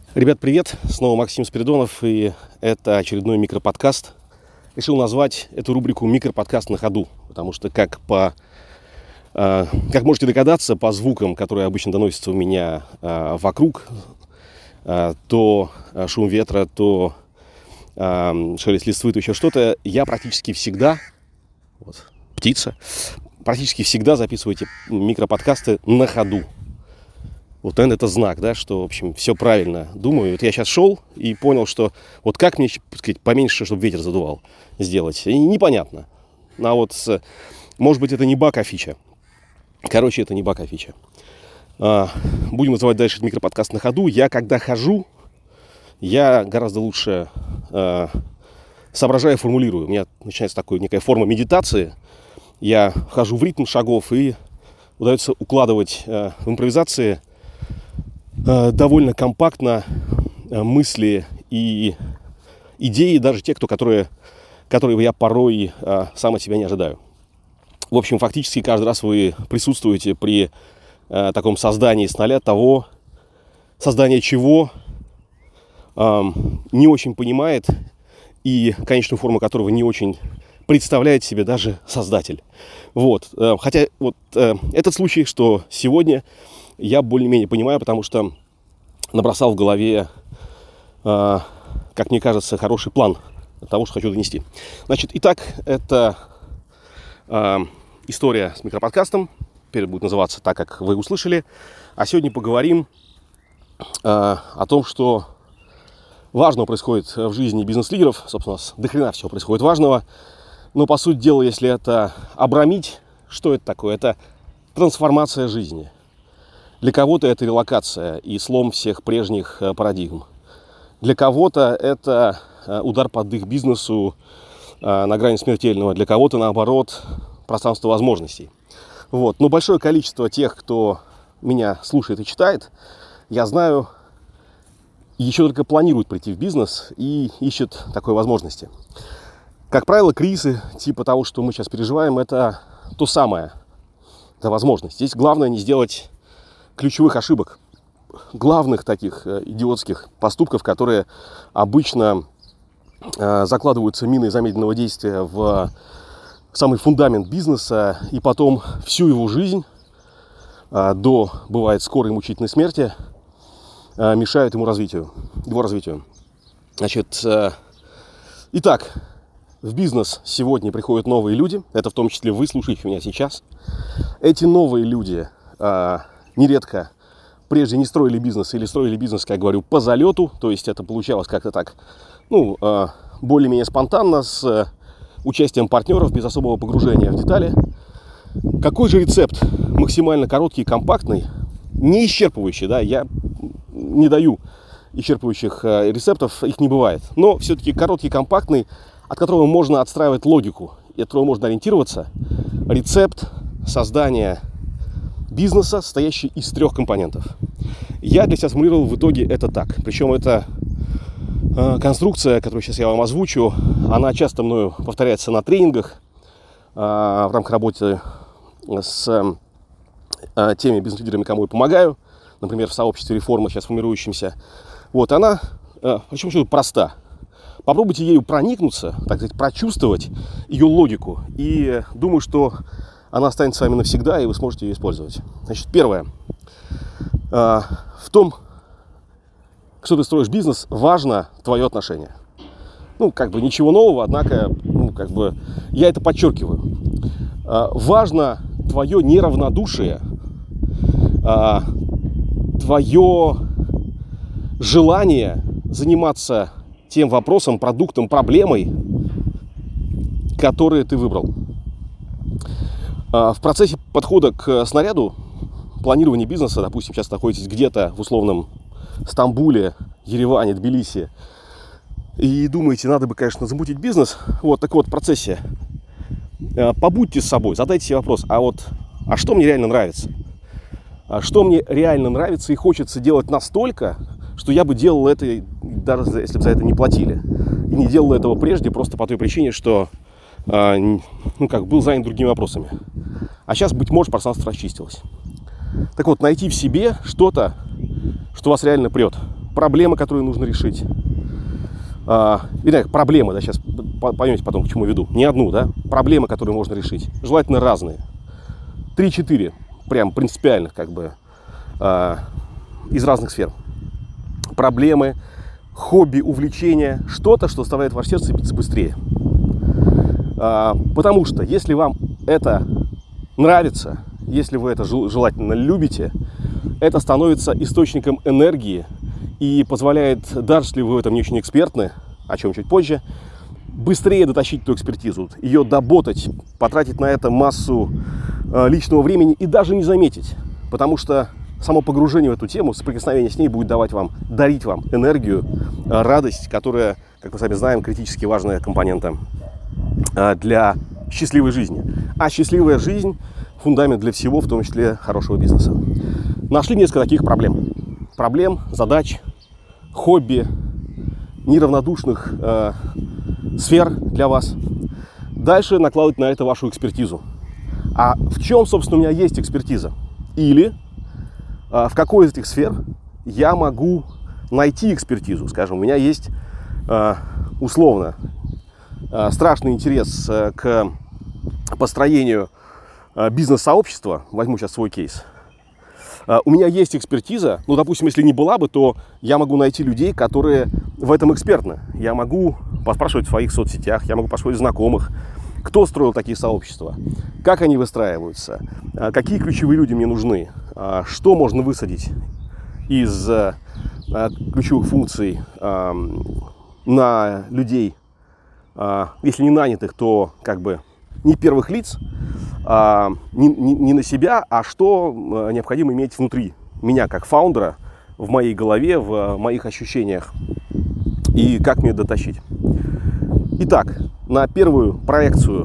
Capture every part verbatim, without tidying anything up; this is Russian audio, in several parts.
Ребят, привет! Снова Максим Спиридонов, и это очередной микроподкаст. Решил назвать эту рубрику «Микроподкаст на ходу», потому что, как, по, э, как можете догадаться, по звукам, которые обычно доносятся у меня э, вокруг, э, то шум ветра, то э, шелест листвы, то еще что-то, я практически всегда, вот, птица, практически всегда записываю эти микроподкасты на ходу. Вот, наверное, это знак, да, что, в общем, все правильно думаю. Вот я сейчас шел и понял, что вот как мне, так сказать, поменьше, чтобы ветер задувал, сделать. И непонятно. А вот, может быть, это не баг, а фича. Короче, это не баг, а фича. А, будем называть дальше этот микроподкаст на ходу. Я, когда хожу, я гораздо лучше а, соображаю, формулирую. У меня начинается такая некая форма медитации. Я хожу в ритм шагов и удается укладывать а, в импровизации довольно компактно мысли и идеи, даже те, кто, которые, которые я порой а, сам от себя не ожидаю. В общем, фактически каждый раз вы присутствуете при а, таком создании с нуля того, создание чего а, не очень понимает и конечную форму которого не очень представляет себе даже создатель. Вот. Хотя вот этот случай, что сегодня я более-менее понимаю, потому что набросал в голове, э, как мне кажется, хороший план того, что хочу донести. Значит, итак, это э, история с микроподкастом. Теперь будет называться так, как вы услышали. А сегодня поговорим э, о том, что важного происходит в жизни бизнес-лидеров. Собственно, у нас до хрена всего происходит важного. Но, по сути дела, если это обрамить, что это такое? Это трансформация жизни. Для кого-то это релокация и слом всех прежних парадигм. Для кого-то это удар под дых бизнесу на грани смертельного. Для кого-то, наоборот, пространство возможностей. Вот. Но большое количество тех, кто меня слушает и читает, я знаю, еще только планируют прийти в бизнес и ищут такой возможности. Как правило, кризисы типа того, что мы сейчас переживаем, это то самое. Это возможность. Здесь главное не сделать ключевых ошибок, главных таких э, идиотских поступков, которые обычно э, закладываются миной замедленного действия в самый фундамент бизнеса, и потом всю его жизнь э, до, бывает, скорой мучительной смерти э, мешают ему развитию, его развитию. Значит, э, итак, в бизнес сегодня приходят новые люди, это в том числе вы, слушаете меня сейчас. Эти новые люди э, нередко прежде не строили бизнес или строили бизнес, как я говорю, по залету. То есть это получалось как-то так, ну, э, более-менее спонтанно, с э, участием партнеров, без особого погружения в детали. Какой же рецепт максимально короткий и компактный, не исчерпывающий, да, я не даю исчерпывающих э, рецептов, их не бывает. Но все-таки короткий, компактный, от которого можно отстраивать логику, и от которого можно ориентироваться. Рецепт создания бизнеса, состоящий из трех компонентов. Я для себя сформулировал в итоге это так. Причем это э, конструкция, которую сейчас я вам озвучу, она часто мною повторяется на тренингах э, в рамках работы с э, теми бизнес-лидерами, кому я помогаю. Например, в сообществе реформы, сейчас формирующимся. Вот она, э, почему что проста. Попробуйте ею проникнуться, так сказать, прочувствовать ее логику. И думаю, что она останется с вами навсегда, и вы сможете ее использовать. Значит, первое. Э, в том, что ты строишь бизнес, важно твое отношение. Ну, как бы ничего нового, однако, ну, как бы, я это подчеркиваю. Э, важно твое неравнодушие, э, твое желание заниматься тем вопросом, продуктом, проблемой, которые ты выбрал. В процессе подхода к снаряду, планирования бизнеса, допустим, сейчас находитесь где-то в условном Стамбуле, Ереване, Тбилиси, и думаете, надо бы, конечно, замутить бизнес, вот, так вот, в процессе побудьте с собой, задайте себе вопрос, а вот, а что мне реально нравится? А что мне реально нравится и хочется делать настолько, что я бы делал это, даже если бы за это не платили. И не делал этого прежде просто по той причине, что э, ну, как, был занят другими вопросами. А сейчас, быть может, пространство расчистилось. Так вот, найти в себе что-то, что вас реально прет. проблемы, которые нужно решить. А, или проблемы, да, сейчас поймете потом, к чему веду. Не одну, да, проблемы, которые можно решить. Желательно разные. Три-четыре, прям принципиальных, как бы, а, из разных сфер. Проблемы, хобби, увлечения, что-то, что заставляет ваше сердце биться быстрее. А, потому что, если вам это нравится, если вы это желательно любите, это становится источником энергии и позволяет, даже если вы в этом не очень экспертны, о чем чуть позже, быстрее дотащить эту экспертизу, ее доботать, потратить на это массу э, личного времени и даже не заметить. Потому что само погружение в эту тему, соприкосновение с ней будет давать вам, дарить вам энергию, э, радость, которая, как мы сами знаем, критически важная компонента э, для счастливой жизни. А счастливая жизнь – фундамент для всего, в том числе хорошего бизнеса. Нашли несколько таких проблем. Проблем, задач, хобби, неравнодушных э, сфер для вас. Дальше накладывать на это вашу экспертизу. А в чем, собственно, у меня есть экспертиза? Или э, в какой из этих сфер я могу найти экспертизу? Скажем, у меня есть э, условно э, страшный интерес э, к построению э, бизнес-сообщества. Возьму сейчас свой кейс. У меня есть экспертиза, ну, допустим, если не была бы, то я могу найти людей, которые в этом экспертны. Я могу поспрашивать в своих соцсетях, я могу поспрашивать знакомых, кто строил такие сообщества, как они выстраиваются, какие ключевые люди мне нужны, что можно высадить из ключевых функций на людей, если не нанятых, то как бы не первых лиц, А, не, не, не на себя, а что а, необходимо иметь внутри меня как фаундера, в моей голове, в а, моих ощущениях и как мне дотащить. Итак, на первую проекцию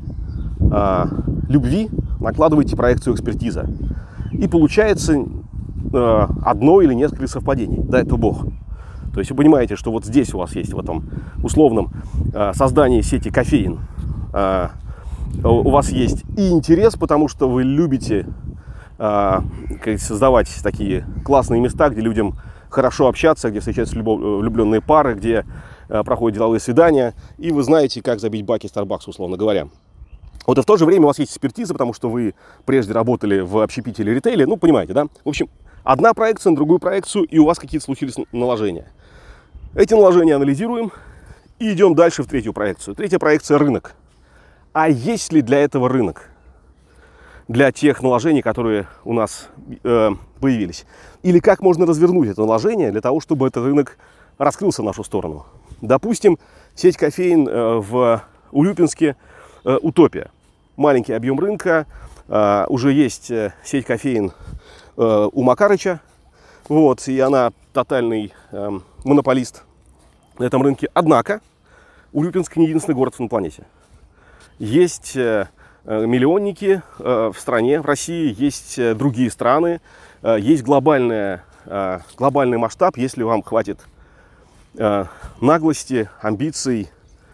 а, любви накладывайте проекцию экспертиза. И получается а, одно или несколько совпадений. Дай это Бог. То есть вы понимаете, что вот здесь у вас есть в этом условном а, создании сети кофеин. А, У вас есть и интерес, потому что вы любите э, создавать такие классные места, где людям хорошо общаться, где встречаются влюбленные пары, где э, проходят деловые свидания, и вы знаете, как забить баки Starbucks, условно говоря. Вот и в то же время у вас есть экспертиза, потому что вы прежде работали в общепите или ритейле, ну, понимаете, да? В общем, одна проекция на другую проекцию, и у вас какие-то случились наложения. Эти наложения анализируем и идем дальше в третью проекцию. Третья проекция – рынок. А есть ли для этого рынок? Для тех наложений, которые у нас э, появились? Или как можно развернуть это наложение для того, чтобы этот рынок раскрылся в нашу сторону? Допустим, сеть кофеин э, в Урюпинске э, «Утопия». Маленький объем рынка. Э, уже есть э, сеть кофеин э, у Макарыча. Вот, и она тотальный э, монополист на этом рынке. Однако Урюпинск не единственный город на планете. Есть э, миллионники э, в стране, в России, есть э, другие страны, э, есть глобальная, э, глобальный масштаб, если вам хватит э, наглости, амбиций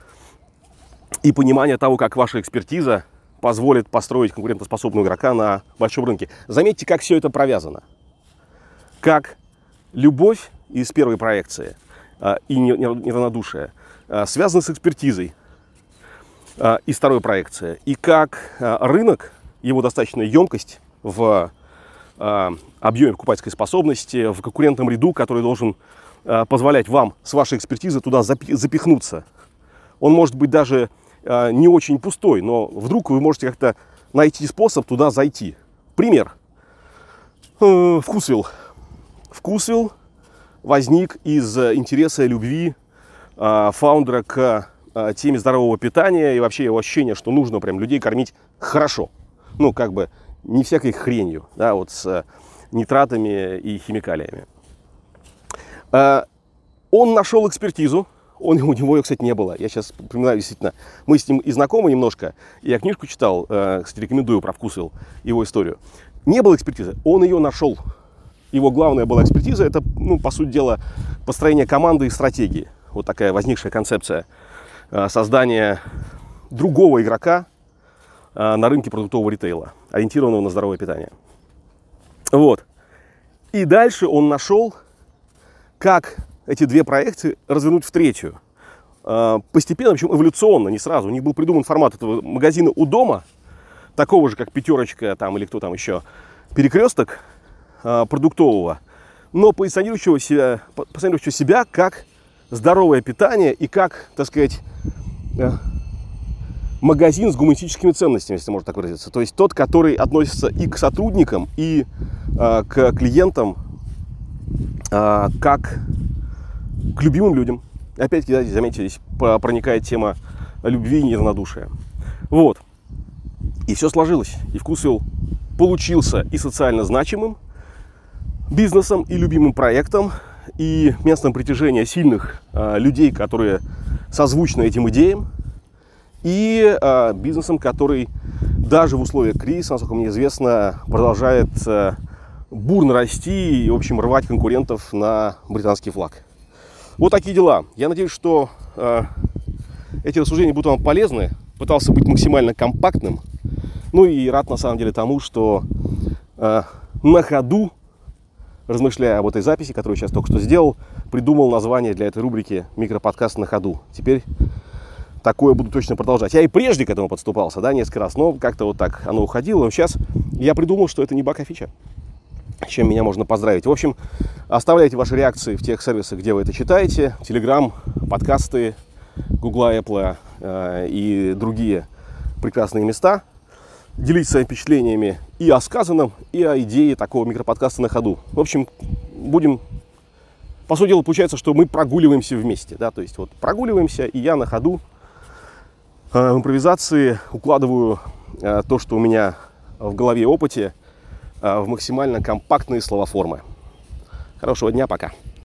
и понимания того, как ваша экспертиза позволит построить конкурентоспособного игрока на большом рынке. Заметьте, как все это провязано. Как любовь из первой проекции э, и неравнодушие э, связаны с экспертизой из второй проекции. И как рынок, его достаточная емкость в объеме покупательской способности, в конкурентном ряду, который должен позволять вам с вашей экспертизой туда запихнуться. Он может быть даже не очень пустой, но вдруг вы можете как-то найти способ туда зайти. Пример. Вкусвилл. Вкусвилл возник из интереса и любви фаундера к теме здорового питания и вообще его ощущение, что нужно прям людей кормить хорошо. Ну, как бы не всякой хренью, да, вот с нитратами и химикалиями. Он нашел экспертизу, он, у него ее, кстати, не было. Я сейчас припоминаю, действительно, мы с ним и знакомы немножко. Я книжку читал, кстати, рекомендую про Вкусвилл, его историю. Не было экспертизы, он ее нашел. Его главная была экспертиза, это, ну, по сути дела, построение команды и стратегии. Вот такая возникшая концепция создания другого игрока на рынке продуктового ритейла, ориентированного на здоровое питание. Вот. И дальше он нашел как эти две проекции развернуть в третью. Постепенно, причем эволюционно, не сразу. У них был придуман формат этого магазина у дома, такого же, как Пятерочка там, или кто там еще, Перекресток продуктового, но позиционирующего себя, позиционирующего себя как здоровое питание и как, так сказать, магазин с гуманистическими ценностями, если можно так выразиться. То есть тот, который относится и к сотрудникам, и э, к клиентам, э, как к любимым людям. Опять-таки, да, заметьте, здесь проникает тема любви и неравнодушия. Вот. И все сложилось. И Вкусвилл получился и социально значимым бизнесом, и любимым проектом, и местом притяжения сильных э, людей, которые созвучны этим идеям, и э, бизнесом, который даже в условиях кризиса, насколько мне известно, продолжает э, бурно расти и, в общем, рвать конкурентов на британский флаг. Вот такие дела. Я надеюсь, что э, эти рассуждения будут вам полезны. Пытался быть максимально компактным. Ну и рад, на самом деле, тому, что э, на ходу, размышляя об этой записи, которую я сейчас только что сделал, придумал название для этой рубрики «Микроподкаст на ходу». Теперь такое буду точно продолжать. Я и прежде к этому подступался, да, несколько раз, но как-то вот так оно уходило. Но сейчас я придумал, что это не баг, а фича, чем меня можно поздравить. В общем, оставляйте ваши реакции в тех сервисах, где вы это читаете. Telegram, подкасты, Google, Apple э, и другие прекрасные места. Делитесь своими впечатлениями и о сказанном, и о идее такого микроподкаста на ходу. В общем, будем... По сути дела, получается, что мы прогуливаемся вместе. Да? То есть вот прогуливаемся, и я на ходу э, в импровизации укладываю э, то, что у меня в голове и опыте, в максимально компактные словоформы. Хорошего дня, пока.